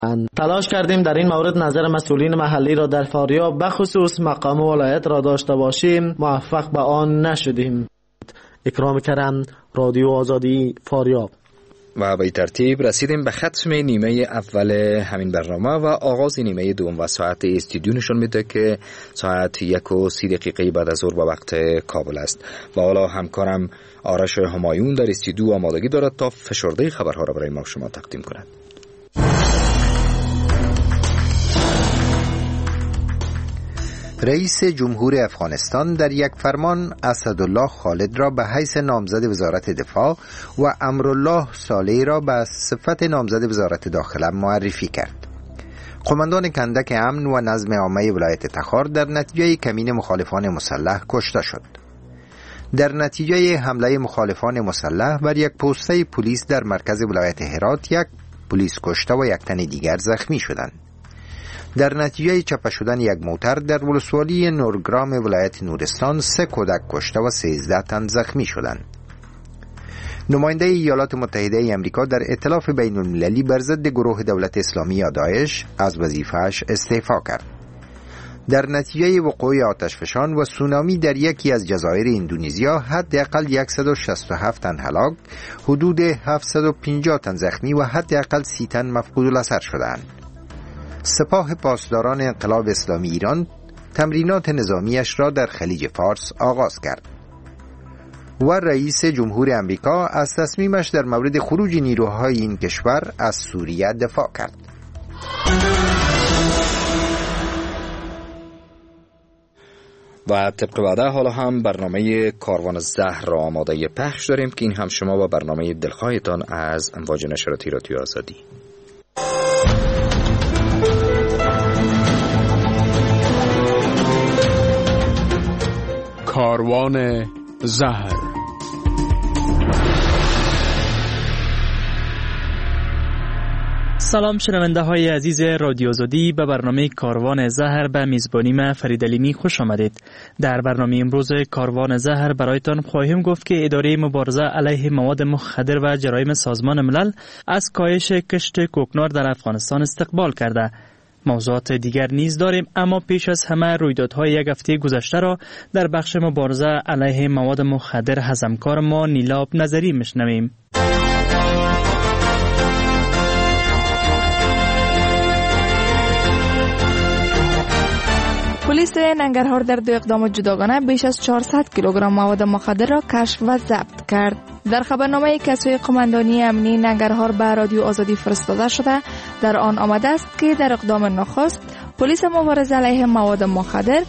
تلاش کردیم در این مورد نظر مسئولین محلی را در فاریاب بخصوص مقام ولایت را داشته باشیم، موفق به آن نشدیم. اکرام کرم، رادیو آزادی، فاریاب. و به ترتیب رسیدیم به ختم نیمه اول همین برنامه و آغاز نیمه دوم و ساعت استودیو نشون میده که ساعت 1:30 بعد از ظهر به وقت کابل است و حالا همکارم آرش همایون در استودیو آمادگی دارد تا فشرده خبرها را برای ما شما تقدیم کند. رئیس جمهور افغانستان در یک فرمان اسدالله خالد را به حیث نامزد وزارت دفاع و امرالله صالحی را به صفت نامزد وزارت داخله معرفی کرد. قماندان کندک امن و نظم عامه ولایت تخار در نتیجه کمین مخالفان مسلح کشته شد. در نتیجه حمله مخالفان مسلح بر یک پوسته پلیس در مرکز ولایت هرات یک پلیس کشته و یک تن دیگر زخمی شدند. در نتیجه چپه شدن یک موتر در ولسوالی نورگرام ولایت نورستان 3 کودک کشته و 13 تن زخمی شدند. نماینده ایالات متحده امریکا در ائتلاف بین المللی بر ضد گروه دولت اسلامی یا داعش از وظیفه‌اش استعفا کرد. در نتیجه وقوع آتشفشان و سونامی در یکی از جزایر اندونزیا حداقل 167 تن هلاک، حدود 750 تن زخمی و حداقل 30 تن مفقود الاثر شدند. سپاه پاسداران انقلاب اسلامی ایران تمرینات نظامیش را در خلیج فارس آغاز کرد و رئیس جمهور امریکا از تصمیمش در مورد خروج نیروهای این کشور از سوریه دفاع کرد. و طبق وعده حالا هم برنامه کاروان زهر را آماده پخش داریم که این هم شما با برنامه دلخواهتان از امواج نشراتی رادیو آزادی. کاروان زهر. سلام شنونده های عزیز رادیو آزادی، به برنامه کاروان زهر به میزبانی من فرید علیمی خوش آمدید. در برنامه امروز کاروان زهر برایتان خواهیم گفت که اداره مبارزه علیه مواد مخدر و جرایم سازمان ملل از کاهش کشت کوکنار در افغانستان استقبال کرده. موضوعات دیگر نیز داریم، اما پیش از همه رویدادهای یک هفته گذشته را در بخش مبارزه علیه مواد مخدر از همکار ما نیلاب نظری میشنویم. پلیس ننگرهار در 2 اقدام جداگانه بیش از 400 کیلوگرم مواد مخدر را کشف و ضبط کرد. در خبرنامه‌ای که سوی قماندانی امنی ننگرهار به رادیو آزادی فرستاده شده در آن آمده است که در اقدام نخست پلیس مبارزه علیه مواد مخدر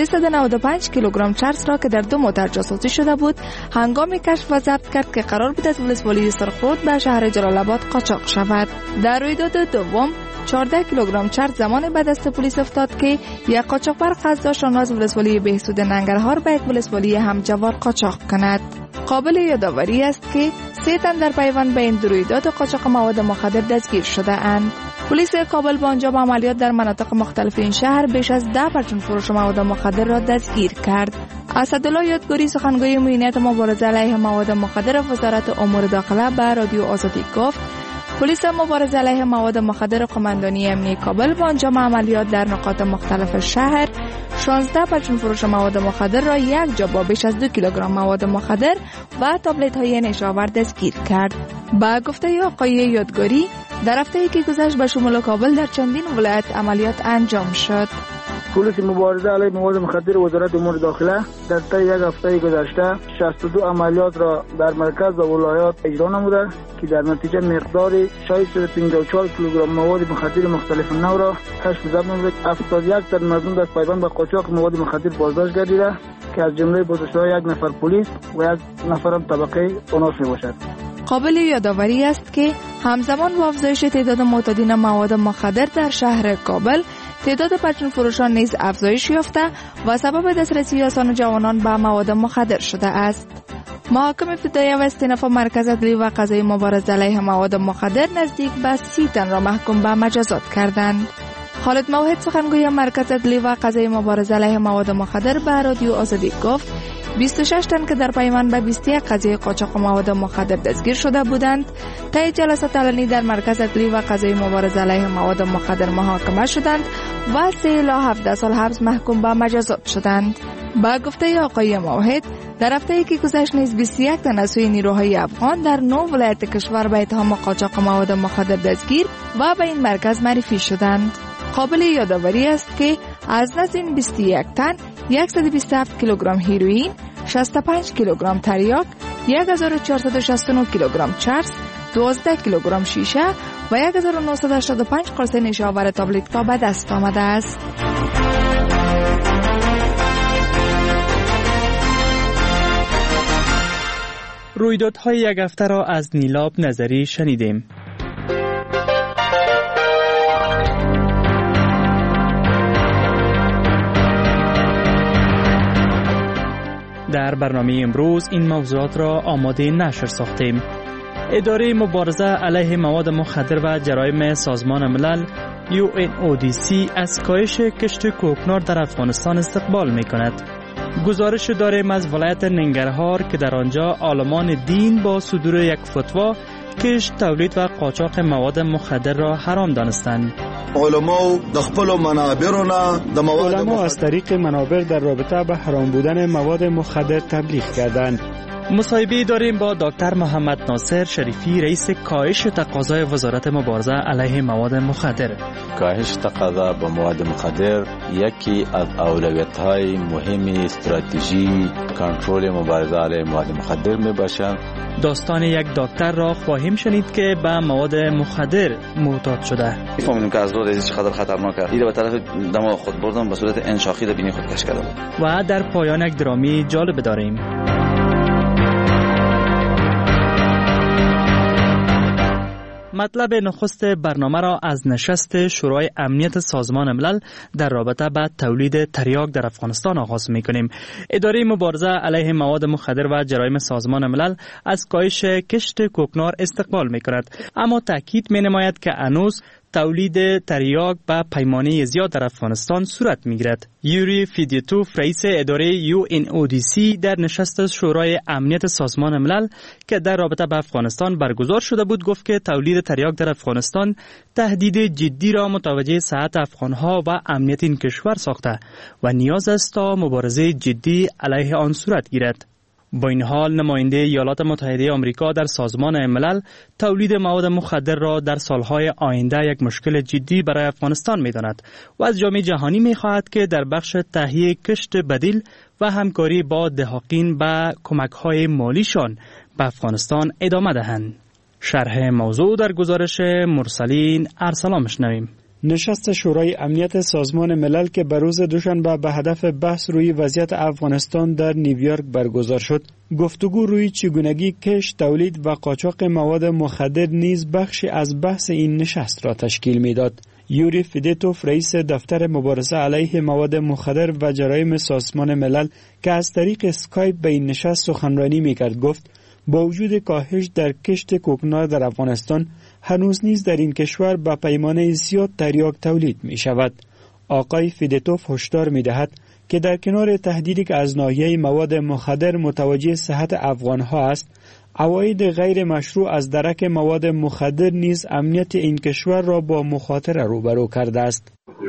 395 کیلوگرم چرس را که در 2 موتر جاسوسی شده بود هنگامی کشف و ضبط کرد که قرار بود از ولسوالی سرخرود به شهر جلال آباد قاچاق شود. در رویداد دوم 14 کیلوگرم چرس زمان به دست پلیس افتاد که یک قاچاقبر قصد داشت آن را از ولسوالی بهسود ننگرهار به یک ولسوالی همجوار قاچاق کند. قابل یادآوری است که 3 تن در پیوند به این رویداد قاچاق مواد مخدر دستگیر شده اند. پلیس کابل با انجام عملیات در مناطق مختلف این شهر بیش از 10 پرچون فروش مواد مخدر را دستگیر کرد. اسدالله یادگاری سخنگوی مدیریت مبارزه علیه مواد مخدر وزارت امور داخله به رادیو آزادی گفت پلیس مبارزه علیه مواد مخدر قماندانی امنی کابل با انجام عملیات در نقاط مختلف شهر 16 پرچون فروش مواد مخدر را یک جا با بیش از 2 کیلوگرم مواد مخدر و تابلت های نشاور دستگیر کرد. با گفته آقای یادگاری در هفته‌ای که گذشت به شمال کابل در چندین ولایت عملیات انجام شد. پلیس مبارزه علیه مواد مخدر وزارت امور داخله در طی یک هفته گذشته 62 عملیات را در مرکز و ولایات اجرا نموده که در نتیجه مقدار 654 کیلوگرم مواد مخدر مختلف نوع را کشف و ضبط نموده. 71 تن مظنون در پیوند به قاچاق مواد مخدر بازداشت گردیده که از جمله بازداشت‌ها 1 نفر پلیس و 1 نفر طبقه اوناس میباشد. قابل یادآوری است که همزمان با افزایش تعداد معتادین مواد مخدر در شهر کابل تعداد پرچون فروشان نیز افزایش یافته و سبب دسترسی آسان جوانان به مواد مخدر شده است. محاکم فدایی و استیناف مرکز عدلی و قضایی مبارزه علیه مواد مخدر نزدیک به 30 تن را محکوم به مجازات کردند. خالد موحد سخنگوی مرکز عدلی و قضایی مبارزه علیه مواد مخدر به رادیو آزادی گفت 26 تن که در پیمان به 21 قضیه قاچاق مواد مخدر دستگیر شده بودند طی جلسات علنی در مرکز عدلی و قضایی مبارزه علیه مواد مخدر محاکمه شدند و 3 الی 17 سال حبس محکوم به مجازات شدند. با گفته آقای موحد در هفته‌ای که گذشت نیز 21 تن از سوی نیروهای افغان در 9 ولایت کشور به اتهام قاچاق مواد مخدر دستگیر و به این مرکز معرفی شدند. قابل یادآوری است که از نزد این 21 تن 127 کیلوگرم هیروئین، 65 کیلوگرم تریاک، 1469 کیلوگرم چرس، 12 کیلوگرم شیشه و 1985 قرص نشاور تابلت به دست آمده است. رویدادهای یک هفته را از نیلاب نظری شنیدیم. در برنامه امروز این موضوعات را آماده نشر ساختیم. اداره مبارزه علیه مواد مخدر و جرایم سازمان ملل UNODC از کاهش کشت کوکنار در افغانستان استقبال می کند. گزارش داریم از ولایت ننگرهار که در آنجا عالمان دین با صدور یک فتوا کشت، تولید و قاچاق مواد مخدر را حرام دانستند. علما از طریق منابر در رابطه به حرام بودن مواد مخدر تبلیغ کردند. مصاحبه داریم با دکتر محمد ناصر شریفی، رئیس کاهش تقاضای وزارت مبارزه علیه مواد مخدر. کاهش تقاضا به مواد مخدر یکی از اولویت‌های مهم استراتژی کنترل مبارزه علیه مواد مخدر میباشد. داستان یک دکتر را خواهیم شنید که به مواد مخدر معتاد شده. فهمیدم که از دور ازش چقدر خطرناک است. به طرف دماغ خود بردم، به صورت انشاقی در بینی خود کش کردم. و در پایان یک درامی جالب داریم. مطلب نخست برنامه را از نشست شورای امنیت سازمان ملل در رابطه با تولید تریاک در افغانستان آغاز می‌کنیم. اداره مبارزه علیه مواد مخدر و جرایم سازمان ملل از کاهش کشت کوکنار استقبال می‌کند، اما تاکید می‌نماید که هنوز تولید تریاک به پیمانه زیاد در افغانستان صورت می‌گیرد. یوری فیدیتوف، رئیس اداره UNODC، در نشست شورای امنیت سازمان ملل که در رابطه با افغانستان برگزار شده بود گفت که تولید تریاک در افغانستان تهدید جدی را متوجه صحت افغانها و امنیت این کشور ساخته و نیاز است تا مبارزه جدی علیه آن صورت گیرد. با این حال نماینده ایالات متحده آمریکا در سازمان ملل تولید مواد مخدر را در سالهای آینده یک مشکل جدی برای افغانستان می‌داند و از جامعه جهانی می‌خواهد که در بخش تهیه کشت بدیل و همکاری با دهقین به کمک‌های مالیشان به افغانستان ادامه دهند. شرح موضوع در گزارش مرسلین ارسلان می‌شنویم. نشست شورای امنیت سازمان ملل که به روز دوشنبه به هدف بحث روی وضعیت افغانستان در نیویورک برگزار شد، گفتگو روی چگونگی کشت، تولید و قاچاق مواد مخدر نیز بخشی از بحث این نشست را تشکیل می‌داد. یوری فیدیتوف، رئیس دفتر مبارزه علیه مواد مخدر و جرایم سازمان ملل که از طریق اسکایپ به این نشست سخنرانی می‌کرد، گفت با وجود کاهش در کشت کوکنار در افغانستان، هنوز نیز در این کشور به پیمانه زیاد تریاک تولید می شود. آقای فیدیتوف هشدار می دهد که در کنار تهدیدی که از ناحیه مواد مخدر متوجه صحت افغانها است، عواید غیر مشروع از درک مواد مخدر نیز امنیت این کشور را با مخاطره روبرو کرده است.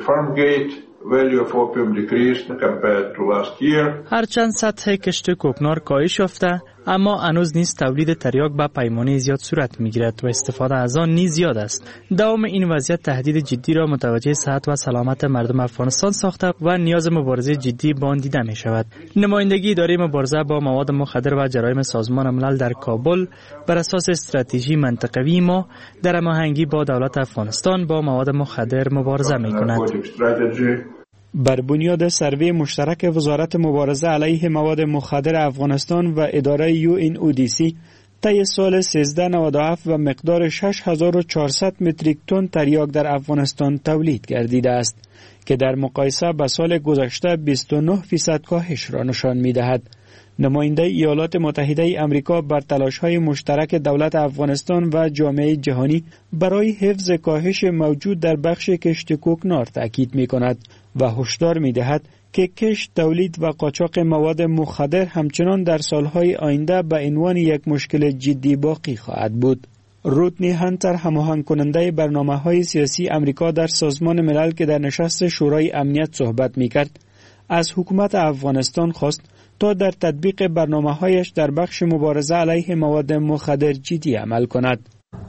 هرچند سطح کشت کوکنار کاهش یافته، اما هنوز نیز تولید تریاک به پیمانه زیاد صورت می‌گیرد و استفاده از آن نیز زیاد است. دوام این وضعیت تهدید جدی را متوجه صحت و سلامت مردم افغانستان ساخته و نیاز مبارزه جدی با آن دیده می‌شود. نمایندگی اداره مبارزه با مواد مخدر و جرایم سازمان ملل در کابل بر اساس استراتژی منطقوی ما در هماهنگی با دولت افغانستان با مواد مخدر مبارزه می‌کند. بر بنیاد سروی مشترک وزارت مبارزه علیه مواد مخدر افغانستان و اداره UNODC طی سال 1397 و مقدار 6400 متریک تن تریاک در افغانستان تولید گردیده است که در مقایسه با سال گذشته 29% کاهش را نشان می‌دهد. نماینده ایالات متحده آمریکا بر تلاش‌های مشترک دولت افغانستان و جامعه جهانی برای حفظ کاهش موجود در بخش کشت کوکنار تاکید می‌کند و هشدار می‌دهد که کشت، تولید و قاچاق مواد مخدر همچنان در سالهای آینده به عنوان یک مشکل جدی باقی خواهد بود. رودنی هانتر، هماهنگ کننده برنامه‌های سیاسی آمریکا در سازمان ملل که در نشست شورای امنیت صحبت می‌کرد، از حکومت افغانستان خواست تا در تطبیق برنامه‌هایش در بخش مبارزه علیه مواد مخدر جدی عمل کند.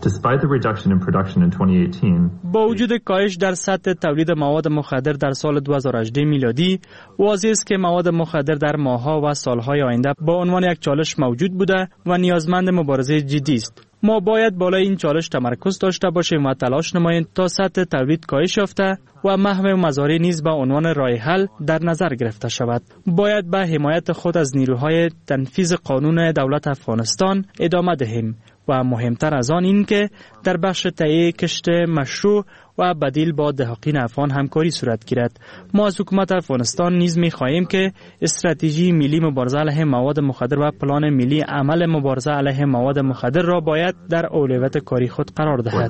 با وجود کاهش در سطح تولید مواد مخدر در سال 2018 میلادی، واضح است که مواد مخدر در ماه‌ها و سال‌های آینده با عنوان یک چالش موجود بوده و نیازمند مبارزه جدی است. ما باید بالای این چالش تمرکز داشته باشیم و تلاش نماییم تا سطح تولید کاهش یافته و محو مزارع نیز به عنوان راه حل در نظر گرفته شود. باید به حمایت خود از نیروهای تنفیذ قانون دولت افغانستان ادامه دهیم و مهمتر از آن این که در بخش تهیه کشت مشروع و بدیل با دهقان افغان همکاری صورت گیرد. ما از حکومت افغانستان نیز می‌خواهیم که استراتژی ملی مبارزه علیه مواد مخدر و پلان ملی عمل مبارزه علیه مواد مخدر را باید در اولویت کاری خود قرار دهد.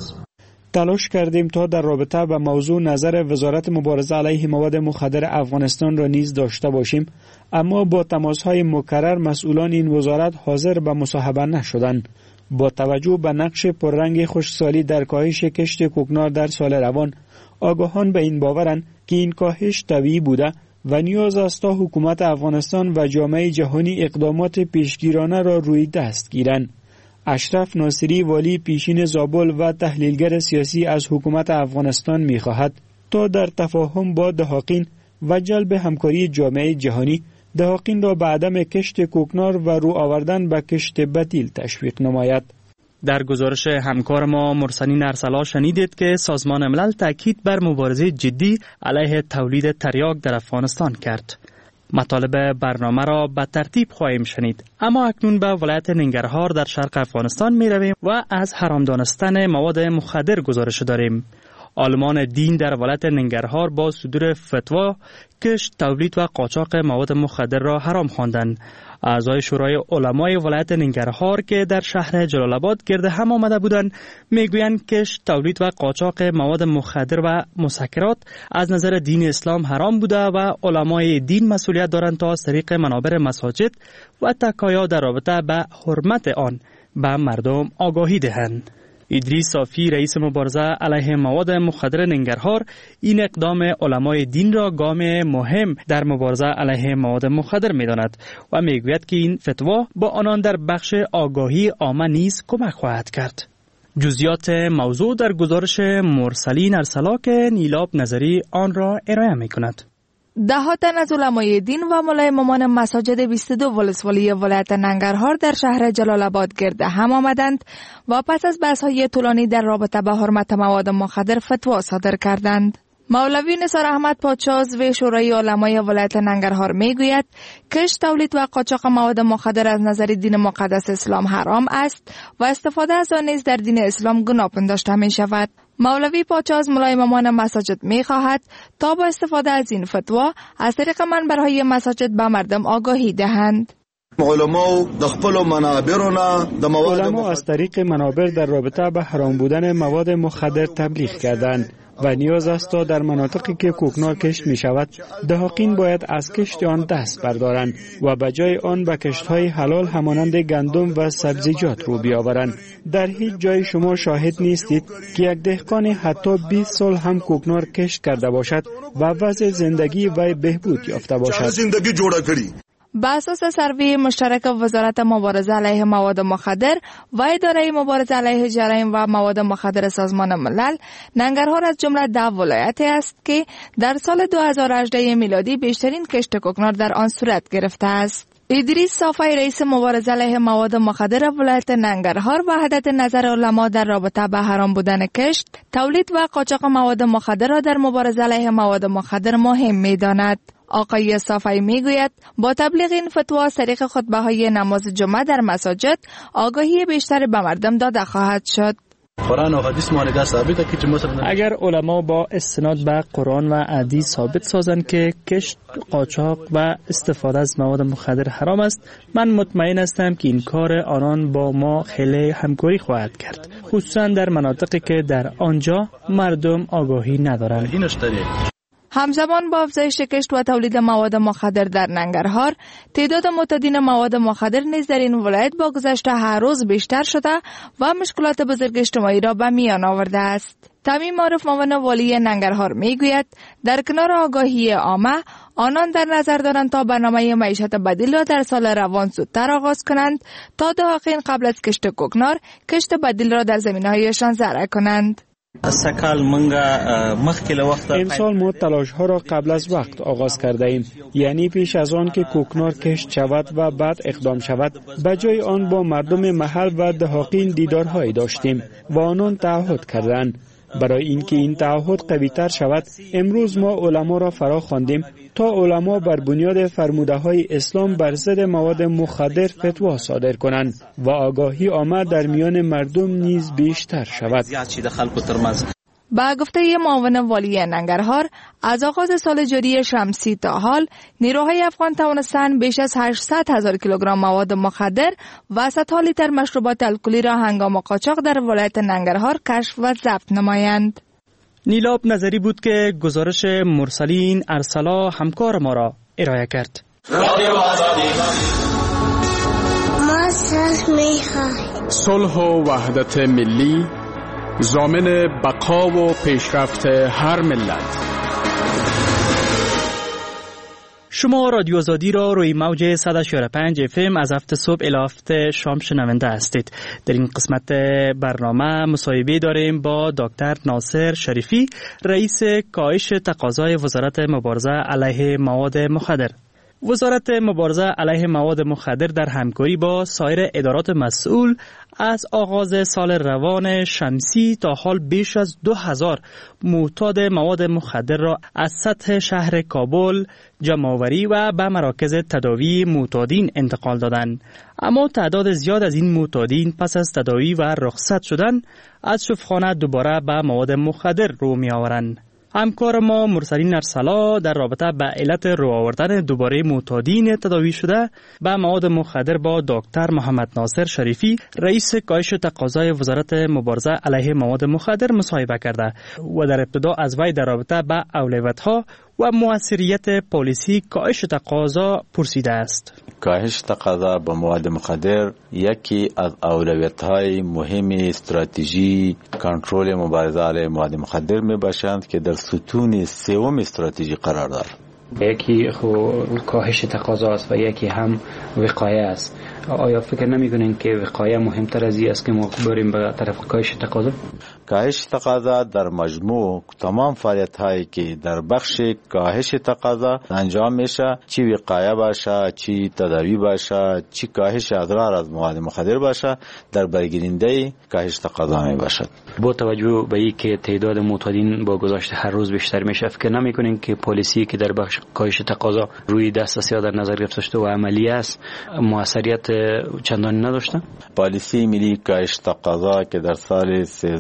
تلاش کردیم تا در رابطه با موضوع نظر وزارت مبارزه علیه مواد مخدر افغانستان را نیز داشته باشیم، اما با تماس‌های مکرر مسئولان این وزارت حاضر به مصاحبه نشدند. با توجه به نقش پررنگ خشکسالی در کاهش کشت کوکنار در سال روان، آگاهان به این باورند که این کاهش طبیعی بوده و نیاز است تا حکومت افغانستان و جامعه جهانی اقدامات پیشگیرانه را روی دست گیرند. اشرف ناصری، والی پیشین زابل و تحلیلگر سیاسی از حکومت افغانستان می‌خواهد تا در تفاهم با دهقان و جلب همکاری جامعه جهانی دهقان را به عدم کشت کوکنار و رو آوردن به کشت بدیل تشویق نماید. در گزارش همکار ما مرسلین ارسلا شنیدید که سازمان ملل تاکید بر مبارزه جدی علیه تولید تریاک در افغانستان کرد. مطالب برنامه را به ترتیب خواهیم شنید، اما اکنون به ولایت ننگرهار در شرق افغانستان می رویم و از حرام دانستن مواد مخدر گزارش داریم. عالمان دین در ولایت ننگرهار با صدور فتوا کشت، تولید و قاچاق مواد مخدر را حرام خواندند. اعضای شورای علمای ولایت ننگرهار که در شهر جلال آباد گرد هم آمده بودند میگویند کشت، تولید و قاچاق مواد مخدر و مسکرات از نظر دین اسلام حرام بوده و علمای دین مسئولیت دارند تا از طریق منابر مساجد و تکایا در رابطه به حرمت آن به مردم آگاهی دهند. ادریس صافی، رئیس مبارزه علیه مواد مخدر ننگرهار، این اقدام علمای دین را گام مهم در مبارزه علیه مواد مخدر می‌داند و میگوید که این فتوا با آنان در بخش آگاهی عامه نیز کمک خواهد کرد. جزئیات موضوع در گزارش مرسلین ارسلا که نیلاب نظری آن را ارائه می‌کند. ده‌ها تن از علمای دین و ملایممان مساجد 22 ولسوالی ولایت ننگرهار در شهر جلال آباد گرد هم آمدند و پس از بحث‌های طولانی در رابطه با حرمت مواد مخدر فتوا صادر کردند. مولوی نثار احمد پادشاه عضو شورای علمای ولایت ننگرهار میگوید کشت، تولید و قاچاق مواد مخدر از نظر دین مقدس اسلام حرام است و استفاده از آن نیز در دین اسلام گناه پنداشته می شود. مولوی پادشاه از ملایممان مساجد می خواهد تا با استفاده از این فتوا از طریق منبرهای مساجد به مردم آگاهی دهند. علما از طریق منابر در رابطه به حرام بودن مواد مخدر تبلیغ کردند و نیاز است تا در مناطقی که کوکنار کشت می شود دهقان باید از کشت آن دست بردارند و به جای آن به کشت‌های حلال همانند گندم و سبزیجات رو بیاورند. در هیچ جای شما شاهد نیستید که یک دهقان حتی 20 سال هم کوکنار کشت کرده باشد و وضع زندگی و بهبود یافته باشد. بر اساس سروی مشترک وزارت مبارزه علیه مواد مخدر و اداره مبارزه علیه جرایم و مواد مخدر سازمان ملل، ننگرهار از جمله 10 ولایتی است که در سال 2018 میلادی بیشترین کشت کوکنار در آن صورت گرفته است. ادریس صافی، رئیس مبارزه علیه مواد مخدر ولایت ننگرهار، وحدت نظر علما در رابطه با حرام بودن کشت، تولید و قاچاق مواد مخدر را در مبارزه علیه مواد مخدر مهم می‌داند. آقای صافی میگوید با تبلیغ این فتوا از طریق خطبه‌های نماز جمعه در مساجد آگاهی بیشتر به مردم داده خواهد شد. قرآن و حدیث مانده ثابته که مثلا اگر علما با استناد به قرآن و حدیث ثابت سازند که کشت، قاچاق و استفاده از مواد مخدر حرام است، من مطمئن هستم که این کار آنان با ما خیلی همکاری خواهد کرد، خصوصا در مناطقی که در آنجا مردم آگاهی ندارند. همزمان با افزایش کشت و تولید مواد مخدر در ننگرهار، تعداد معتادین مواد مخدر نیز در این ولایت با گذشت هر روز بیشتر شده و مشکلات بزرگ اجتماعی را به میان آورده است. تمیم عارف معاون والی ننگرهار میگوید در کنار آگاهی عامه، آنان در نظر دارند تا برنامه معیشت بدیل را در سال روان زودتر آغاز کنند تا دهاقین قبل از کشت کوکنار، کشت بدیل را در زمینهایشان زرع کنند. امسال ما تلاش ها را قبل از وقت آغاز کرده ایم، یعنی پیش از آن که کوکنار کشت شود و بعد اقدام شود. به جای آن با مردم محل و دهاقین دیدارهایی داشتیم و آنان تعهد کردند. برای اینکه این تعهد قوی تر شود، امروز ما علما را فرا خواندیم تا علما بر بنیاد فرموده های اسلام بر ضد مواد مخدر فتوا صادر کنند و آگاهی عامه در میان مردم نیز بیشتر شود. با گفته معاون والی ننگرهار، از آغاز سال جاری شمسی تا حال نیروهای افغان توانستند بیش از 800,000 کیلوگرم مواد مخدر و 100 لیتر مشروبات الکلی را هنگام قاچاق در ولایت ننگرهار کشف و ضبط نمایند. نیلاب نظری بود که گزارش مرسلین ارسلا همکار ما را ارائه کرد. ما صلح می‌خواهیم. صلح و وحدت ملی ضامن بقا و پیشرفت هر ملت. شما رادیو آزادی را روی موج 104.5 FM از هفت صبح الی هفت شام شنونده هستید. در این قسمت برنامه مصاحبه داریم با دکتر ناصر شریفی، رئیس کاهش تقاضای وزارت مبارزه علیه مواد مخدر. وزارت مبارزه علیه مواد مخدر در همکاری با سایر ادارات مسئول از آغاز سال روان شمسی تا حال بیش از 2000 معتاد مواد مخدر را از سطح شهر کابل جمع‌آوری و به مراکز تداوی معتادین انتقال دادند. اما تعداد زیاد از این معتادین پس از تداوی و رخصت شدن از شفاخانه دوباره به مواد مخدر رو می آورند. همکار ما مرسلین ارسلا در رابطه با علت رو آوردن دوباره معتادین تداوی شده به مواد مخدر با دکتر محمد ناصر شریفی، رئیس کاهش تقاضای وزارت مبارزه علیه مواد مخدر مصاحبه کرده و در ابتدا از وی در رابطه با اولویت‌ها و موثریت پالیسی کاهش تقاضا پرسیده است. کاهش تقاضا به مواد مخدر یکی از اولویت‌های مهم استراتژی کنترل مبارزه علیه مواد مخدر میباشند که در ستون سوم استراتژی قرار دارد. یکی کاهش تقاضا است و یکی هم وقایه است. آیا فکر نمی‌کنین که وقایه مهمتر از این است که ما بریم به طرف کاهش تقاضا؟ کاهش تقاضا در مجموع تمام فعالیت‌هایی که در بخش کاهش تقاضا انجام میشه، چی وقایه باشه، چی تداوی باشه، چی کاهش اضرار از مواد مخدر باشه، در برگیرنده کاهش تقاضا می باشد. با توجه به اینکه تعداد معتادین با گذشت هر روز بیشتر میشه، فکر نمی‌کنین که پالیسی که در بخش کاهش تقاضا روی دسترسی در نظر گرفته شده و عملی است موثریت چندانی نداشته؟ پالیسی ملی کاهش تقاضا که در سال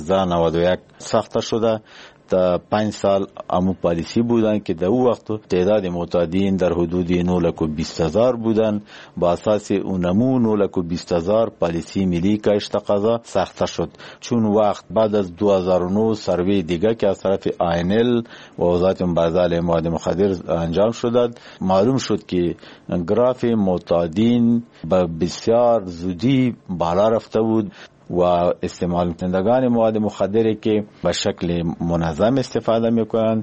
1391 ساخته شده، تا 5 سال امو پالیسی بودن که در او وقت تعداد معتادین در حدود 920,000 بودن. با اساس اونمو 920,000 پالیسی ملی کاهش تقاضا ساخته شد. چون وقت بعد از 2009 سروی دیگه که از طرف آینل و وزارت مبارزه علیه مواد مخدر انجام شد، معلوم شد که گراف معتادین به بسیار زودی بالا رفته بود و استعمال کنندگان مواد مخدری که به شکل منظم استفاده میکنند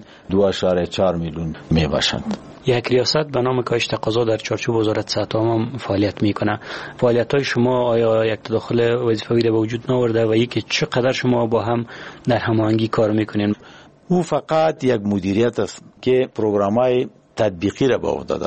2.4 میلیون میباشند. یک ریاست به نام کاهش تقاضا در چارچوب وزارت صحت عامه فعالیت میکنه. فعالیت‌های شما آیا یک تداخل وظیفوی به وجود نآورده و اینکه چقدر شما با هم در هماهنگی کار میکنین؟ او فقط یک مدیریت است که پروگرام‌های تطبیقی را به عهده دارد.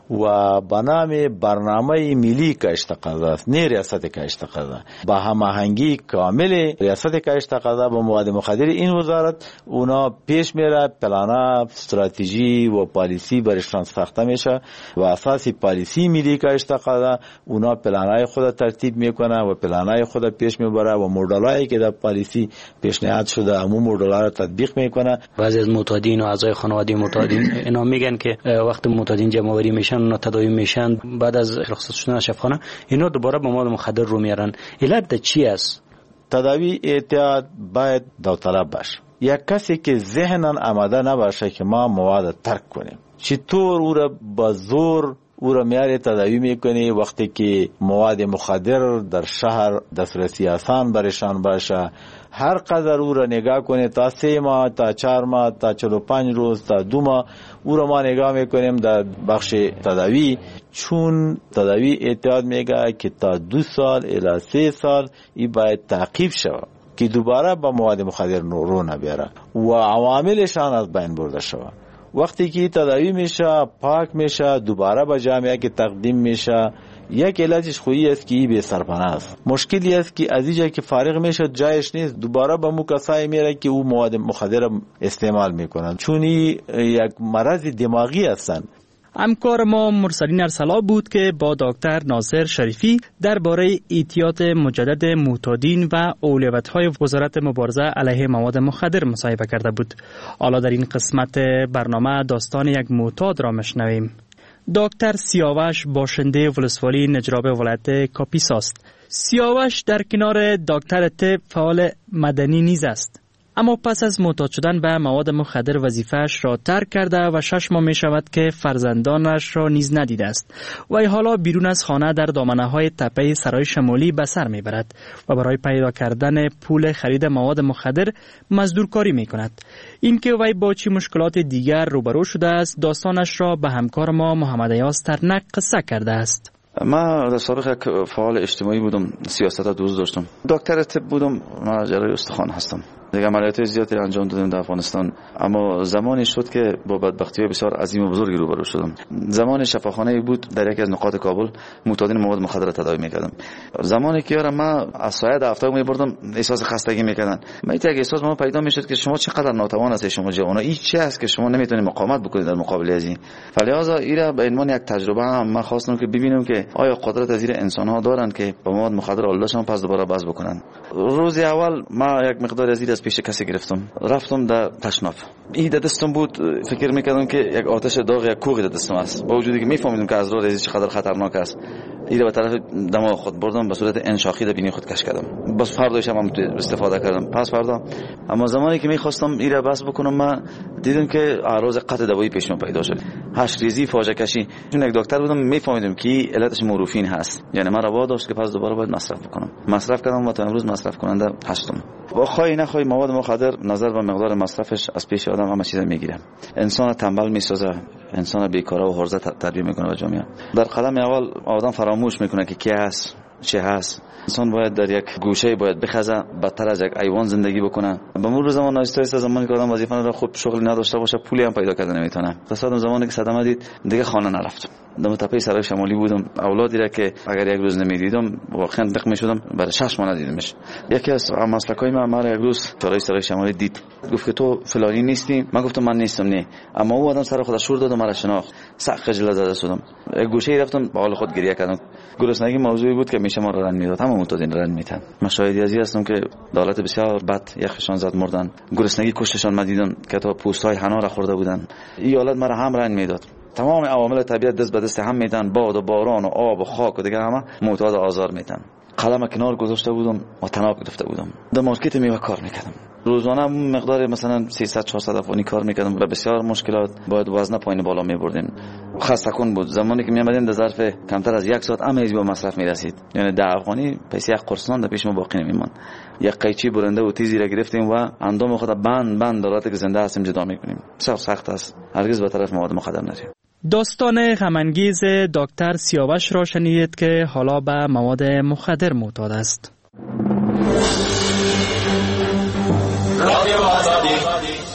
و به نام برنامه ملی کشت غذا است، نه ریاست کشت غذا. با هماهنگی کامل ریاست کشت غذا با مواد مخدر این وزارت اونا پیش میره، پلان استراتژی و پالیسی برشان ساخته میشه و اساسی پالیسی ملی کشت غذا اونا پلانای خود ترتیب میکنه و پلانای خود پیش میبره و مدلایی که در پالیسی پیشنهاد شده همون مدل‌ها رو تطبیق میکنه. بعضی از معتادین و اعضای خانواده معتادین اینا میگن که وقت معتادین جمع آوری میشن اونا تداوی میشن، بعد از رخصت شدن از شفاخانه اینا دوباره به مواد مخدر رو میارن. علت چی است؟ تداوی اعتیاد باید داوطلب باشه. یک کسی که ذهناً آماده نباشه که ما مواد ترک کنیم، چطور او را با زور او را میاره تداوی میکنی وقتی که مواد مخدر در شهر دسترسی آسان برشان باشه؟ هر قدر او را نگاه کنه تا 3 ماه تا 4 ماه تا 45 روز تا 2 ماه او را ما نگاه میکنیم در بخش تداوی، چون تداوی اعتیاد میگه که تا 2 سال الی 3 سال این باید تعقیب شود که دوباره با مواد مخدر رو نبیاره و عواملشان از بین برده شود. وقتی که تداوی میشه پاک میشه دوباره به جامعه که تقدیم میشه، یک علتش خویی است که این بی سرپناه است. مشکلی است که از اینجا که فارغ میشه جایش نیست، دوباره به مو کسایی میره که او مواد مخدر استعمال میکنن، چون یک مرض دماغی هستند. همکار ما مرسلین ارسلا بود که با دکتر ناصر شریفی درباره اعتیاد مجدد معتادین و اولویت‌های وزارت مبارزه علیه مواد مخدر مصاحبه کرده بود. حالا در این قسمت برنامه داستان یک معتاد را میشنویم. دکتر سیاوش باشنده ولسوالی نجراب ولایت کاپیسا است. سیاوش در کنار دکتر طب فعال مدنی نیز است. اما پس از معتاد شدن به مواد مخدر وظیفه‌اش را ترک کرده و 6 ماه می شود که فرزندانش را نیز ندیده است و حالا بیرون از خانه در دامنه‌های تپه سرای شمالی به سر میبرد و برای پیدا کردن پول خرید مواد مخدر مزدورکاری می کند. اینکه وی با چه مشکلات دیگر روبرو شده است داستانش را به همکار ما محمد ایاز ترنک قصه کرده است. ما در سابق یک فعال اجتماعی بودم، سیاست دوست داشتم، دکتر طب بودم، ما جراح استخوان هستم. دیگه عملیات زیادی انجام دادم در افغانستان، اما زمانی شد که با بدبختی‌های بسیار عظیم و بزرگی روبرو شدم. زمان شفاخانه‌ای بود در یکی از نقاط کابل، معتادین مواد مخدر تداوی می‌کردم. زمانی که ما از سایه دفتر می‌بردم احساس خستگی می‌کردن. من یک احساس ما پیدا می‌شد که شما چقدر ناتوان هستید، شما جوانا این چی است که شما نمی‌تونید مقاومت بکنید در مقابل از این. فلذا ایرا به عنوان یک تجربه من خواستم که ببینم که آیا قدرت از این انسان‌ها دارند که با مواد مخدر اللهشان پس دوباره باز بکنن. روز اول ما یک مقدار از این از پیش کسی گرفتم، رفتم در تشناب. این دستم بود، فکر میکردم که یک آتش داغ یک کوه دستم است، با وجودی که میفهمیدم که از راه ریزی چقدر خطرناک است. ایره به طرف دماغ خود بردم، به صورت انشاخی در بینی خود کش کردم. بس فرداش هم استفاده کردم. پس فردا اما زمانی که میخواستم ایره بس بکنم من دیدم که اعراض قطع دوایی پیش من پیدا شد. هش ریزی، فاجعه کشی. چون یک دکتر بودم میفهمیدم که علتش مورفین هست، یعنی من روا داشت که پس دوباره باید مصرف بکنم. مصرف کردم و تا امروز مصرف کننده هستم. با خواهی نخواهی مواد مخدر نظر به مقدار مصرفش از پیش آدم همه چیز میگیره. انسان تنبل میسازه، انسان بیکاره و هرزه تربیت میکنه به جامعه. در قدم اول آدم فراموش میکنه که کی هست، چه هست. انسان باید در یک گوشه باید بخزه، بدتر از یک حیوان زندگی بکنه. به مرور زمان آهسته آهسته زمانی که آدم وظیفه را خود شغل نداشته باشه پولی هم پیدا کردن نمیتونه. تصادم زمانی که صدمه دید دیگه خانه نرفت. در تپه سرای شمالی بودم. اولادی را که اگر یک روز نمیدیدم واقعا دق میشدم، برای 6 ماه ندیدمش. یکی از مسلکای من یک روز سرای شمالی دید، گفت که تو فلانی نیستی. من گفتم من نیستم. نه، اما او آدم سر خودش شور داد و مرا شناخت. سخت خجالت زده شدم. یک گوشه رفتم، با حال خود گریه کردم. گرسنگی موضوعی بود که میشه ما را رنج میداد. همه معتادین رنج میدن. مشاهدی ازی هستم که دولت بسیار بد یخشان زد مردن. گرسنگی کشتشان مدیدن که تا پوستای حنا را خورده بودن. این حالت مرا هم رنج میداد. تمام عوامل طبیعت دست به دست هم میدن، باد و باران و آب و خاک و دیگه همه معتاد آزار میدن. قلم کنار گذاشته بودم و تناب گرفته بودم. در مارکت میوه کار میکردم. روزانه مقدار مثلا 300-400 افغانی کار میکردم و بسیار مشکلات، باید وزن پایین بالا میبردیم. خسته کن بود. زمانی که میامدیم در ظرف کمتر از 1 ساعت امیز به مصرف میرسید، یعنی 10 افغانی پیش یک قرص در پیش ما باقی نمیموند. یک قیچی برنده و تیزی را گرفتیم و اندام خود بند دارد که زنده هستیم جدا میکنیم. بسیار سخت است. هرگز به طرف مواد مخدر نریم. داستان غم‌انگیز دکتر سیاوش را شنیدید که حالا به مواد مخدر معتاد است.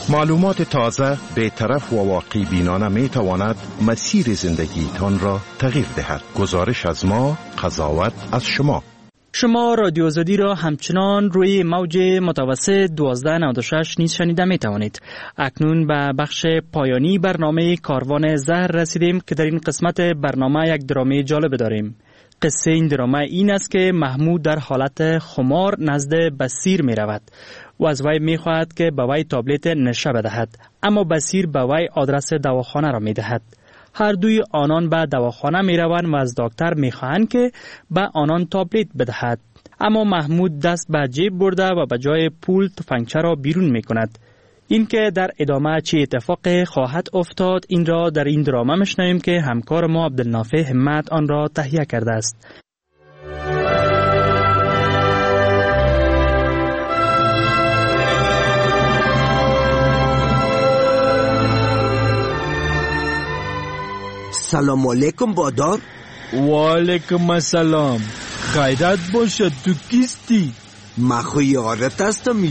معلومات تازه، بی‌طرف و واقعی بینانه می تواند مسیر زندگیتان را تغییر دهد. گزارش از ما، قضاوت از شما. شما رادیو آزادی را همچنان روی موج متوسط 1296 نیز شنیده می توانید. اکنون به بخش پایانی برنامه کاروان زهر رسیدیم که در این قسمت برنامه یک درامه جالب داریم. قصه این درامه این است که محمود در حالت خمار نزد بصیر می رود و از وی می خواهد که به وی تابلت نشه بدهد، اما بصیر به وی آدرس دواخانه را می دهد. هر دوی آنان به دواخانه می روند و از دکتر می خواهند که به آنان تابلت بدهد، اما محمود دست به جیب برده و به جای پول تفنگچه را بیرون می کند. این که در ادامه چه اتفاق خواهد افتاد این را در این درامه میشنویم که همکار ما عبدالنافع همت آن را تهیه کرده است. سلام علیکم بادار. و علیکم السلام. خیرت باشد. تو کیستی؟ ما خو یارت هستم.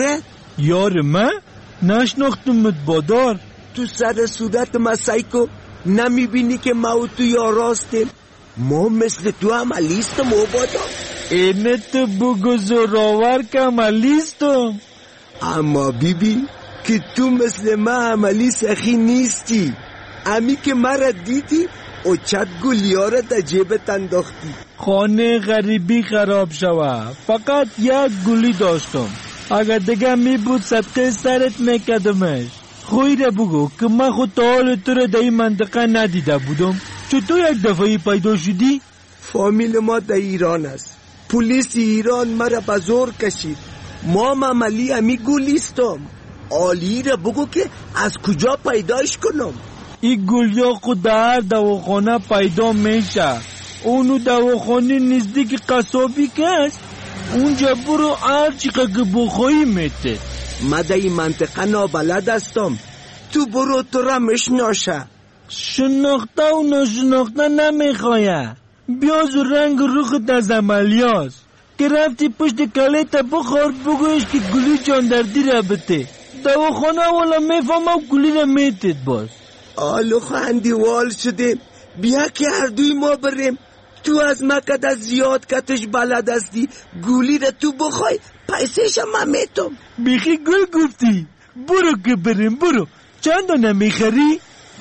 یار من؟ نشناختمت بادار. تو سر صورت ما سایکو نمیبینی که ما و تو یاراستیم؟ ما مثل تو عملیستم و بادار. اینه تو بگو زوراور که عملیستم. اما بیبی که تو مثل ما عملی سخی نیستی. امی که مرا دیدی و چت گلیا را در جیبت انداختی. خانه غریبی خراب شوه. فقط یک گلی داشتم. اگر دیگه می بود صدقه سرت میکدمش. خوی را بگو که من خود تا حال تو را در این منطقه ندیده بودم. چطور یک دفعه پیدا شدی؟ فامیل ما در ایران است. پلیس ایران مرا به زور کشید. ما عملی امی گلیستم. آلی را بگو که از کجا پیداش کنم. این گلیا خود در دواخانه پیدا میشه. اونو دواخانه نزدیک قصابی که است. اونجا برو هر چیقه که بخوایی میته. ما در این منطقه نابلد هستم. تو برو تو را مشناشه. شناخته و نشناخته نمیخواه. بیاز و رنگ روخت از عملیاست که رفتی پشت کلیت بخور بگویش که گلی جاندردی را بته. دواخانه والا میفهمم گلی را میتید باز. آلو خندیوال شده. بیا که هر دوی ما بریم. تو از مکد از زیاد کتش بلد هستی. گولی را تو بخوای پیسش هم میتم. بیخی گل گفتی. برو که بریم برو. چند دانه میخری؟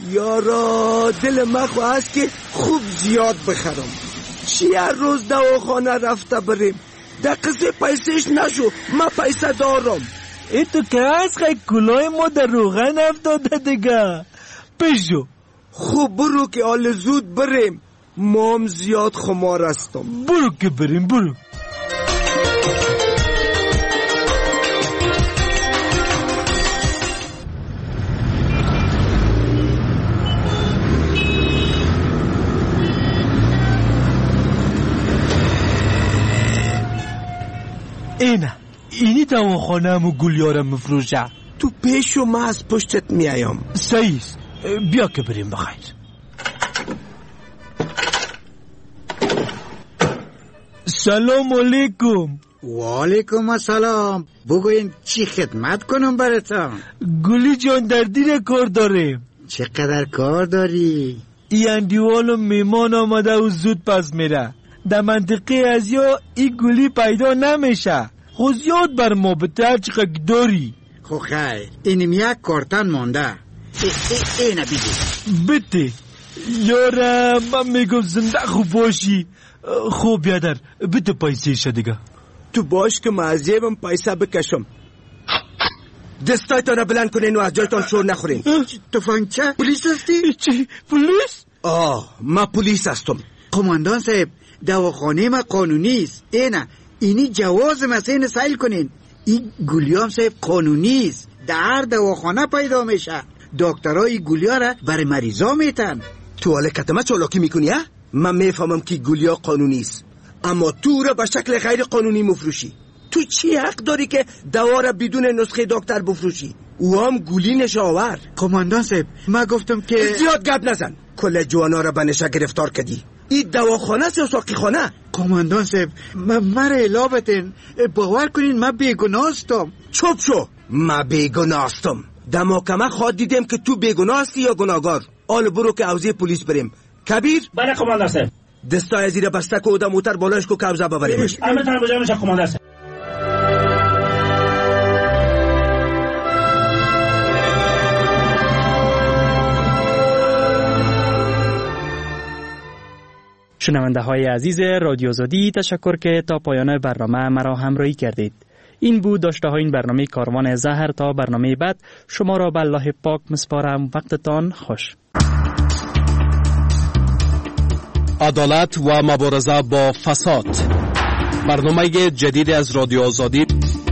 یارا دل من خواست که خوب زیاد بخرم. چی هر روز دواخانه رفته بریم. دقیقه پیسش نشو. من پیسه دارم. ای تو که از خیلی کلای ما در روغن افتاده دیگه. پیشو. خوب برو که آل زود بریم. مام زیاد خمار هستم. برو که بریم برو. اینی دواخانه همو گلیارم مفروشه. تو پیشو ما از پشتت میایم. سعیست. بیا که بریم بخیر. سلام علیکم. و علیکم السلام. بگوین چی خدمت کنم براتون؟ گلی جان دردی را کار داریم. چقدر کار داری؟ این اندیوال میمان آمده و زود پس میره. در منطقه از یا این گلی پیدا نمیشه. خود زیاد بر ما بته هر چقدر داری. خو خیر اینم یک کارتن مانده. اینه بده. یارم من میگم زنده خوب باشی. خوب بیادر بده پیسه شه دیگه. تو باش که معذیبم پیسه بکشم. دستایتان را بلند کنین و از جایتان شور نخورین. تفنگچه؟ پلیس هستی؟ چی؟ پلیس؟ ما پلیس هستم. قماندان صاحب دواخانه ما قانونی است. اینی جواز مسین سیل کنین. این گلیام صاحب قانونی است. در دواخانه پیدا میشه. دکترای گلیا را برای مریضا میتن. تو حالا کتمه چالاکی میکنی ها؟ من میفهمم که گلیا قانونی است، اما تو را به شکل غیر قانونی مفروشی. تو چی حق داری که دوا را بدون نسخه دکتر بفروشی؟ او هم گولی نشاور. کماندان صاحب ما گفتم که زیاد گپ نزن. کل جوانا را به نشه گرفتار کردی. این دواخانه است یا ساقی خانه؟ کماندان صاحب مرا الا بتین. باور کنین من بیگناه هستم. چوب شو. من بیگناه هستم. در محکمه خواد دیدیم که تو بیگناه هستی یا گناهگار. آل برو که حوزه پلیس بریم. کبیر؟ بله کماندر صاحب. دستای زیر بسته که او موتر بالایش که قبضه ببریمش. همه تن بجانش کماندر صاحب. شنونده های عزیز رادیو آزادی، تشکر که تا پایان برنامه مرا همراهی کردید. این بود داشته های این برنامه کاروان زهر. تا برنامه بعد شما را به الله پاک مسپارم. وقتتان خوش. عدالت و مبارزه با فساد، برنامه جدید از رادیو آزادی،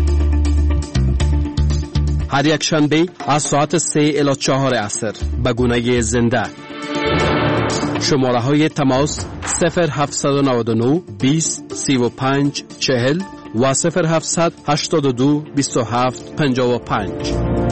هر یک شنبه از ساعت 3 الی 4 عصر به گونه زنده. شماره های تماس 0799 20 35 40 و 0782 27 55.